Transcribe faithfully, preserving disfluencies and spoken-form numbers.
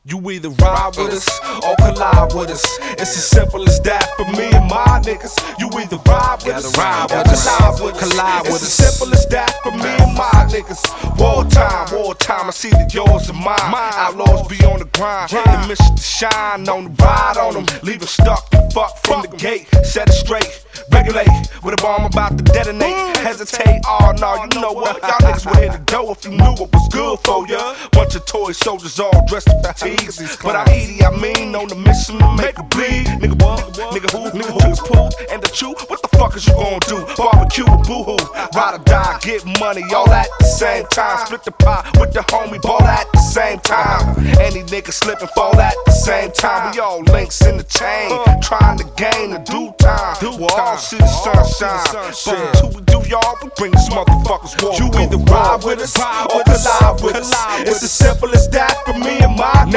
You either ride with us or collide with us. It's as simple as that for me and my niggas. You either ride with us ride or with us. collide with us. Collide with it's as us. simple as that for me and my niggas. Wartime, wartime, I see that yours and mine. Outlaws be on the grind, the mission to shine on the ride on them. Leave it stuck, the fuck from the gate. Set it straight, regulate with a bomb about to detonate. Hesitate, oh no, you know what? Y'all niggas were here to go if you knew what was good for ya. Bunch of toy soldiers all dressed in fatigues. But I'm Edie, I mean, on the mission to make a bleed. Nigga what? Nigga who? Nigga who's pool and the chew? What the fuck is you gonna do? Barbecue and boo-hoo. Ride or die, get money all at the same time. Split the pie with the homie, ball at the same time. Any nigga slip and fall at the same time. We all links in the chain, trying to gain the due time. We'll all see the sunshine. But until we do, y'all, we bring these motherfuckers walk. You either ride with us or collide with us. It's as simple as that for me and my